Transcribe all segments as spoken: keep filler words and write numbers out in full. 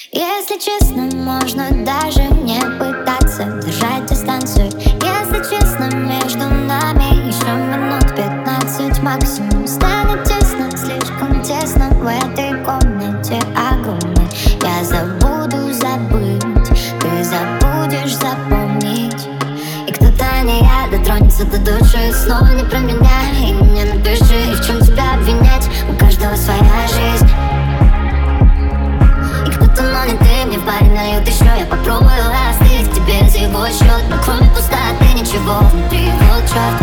Если честно, можно даже не пытаться держать дистанцию. Если честно, между нами еще минут пятнадцать максимум. Станет тесно, слишком тесно в этой комнате огромной. Я забуду забыть, ты забудешь запомнить. И кто-то, не я, дотронется до души. Снова не про меня, и мне напиши, и в чем тебя обвинять. У каждого своя жизнь. Но не ты, мне в паре нальют еще. Я попробую остыть тебе за его счет. Но кроме пустоты ничего внутри, вот черт.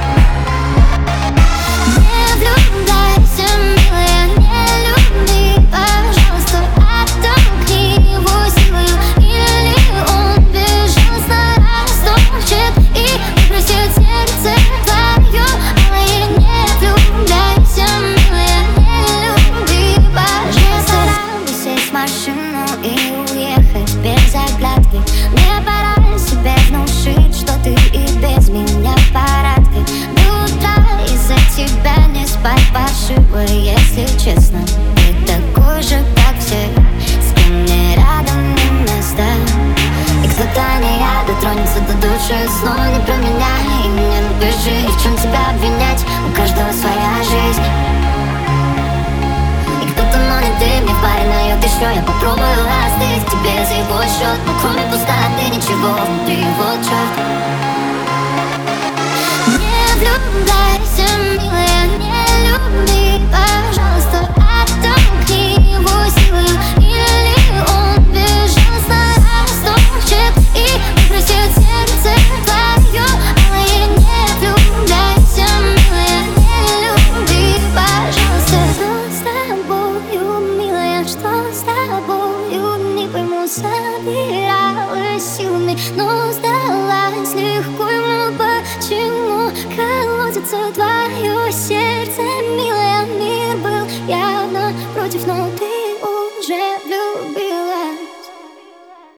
Не влюбляйся, милая, не люби, пожалуйста, оттолкни его силою. Или он безжалостно растопчет и выбросит сердце твое. Алая, не влюбляйся, милая, не люби, пожалуйста. Сесть в машину и уехать без оглядки. Мне пора себе внушить, что ты и без меня в порядке. До утра из-за тебя не спать паршиво, если честно. Ты такой же, как все, с кем мне рядом не место. И кто-то, не я, дотронется до души. Снова не про меня, и мне напиши, и в чем тебя обвинять. У каждого своя жизнь. Но не ты, мне в паре нальет еще. Я попробую остыть тебе за его счет. Но кроме пустоты ничего внутри, вот черт. Не влюбляйся, милая, не люби, пожалуйста, оттолкни его силою. Или он безжалостно растопчет и выбросит сердце твое. Алая, не влюбляйся, милая, не люби, пожалуйста. Что с тобою, не пойму, собиралась силами, но сдалась легко. Ему почему колотится твое сердце, милая? Мир был явно против, но ты уже влюбилась.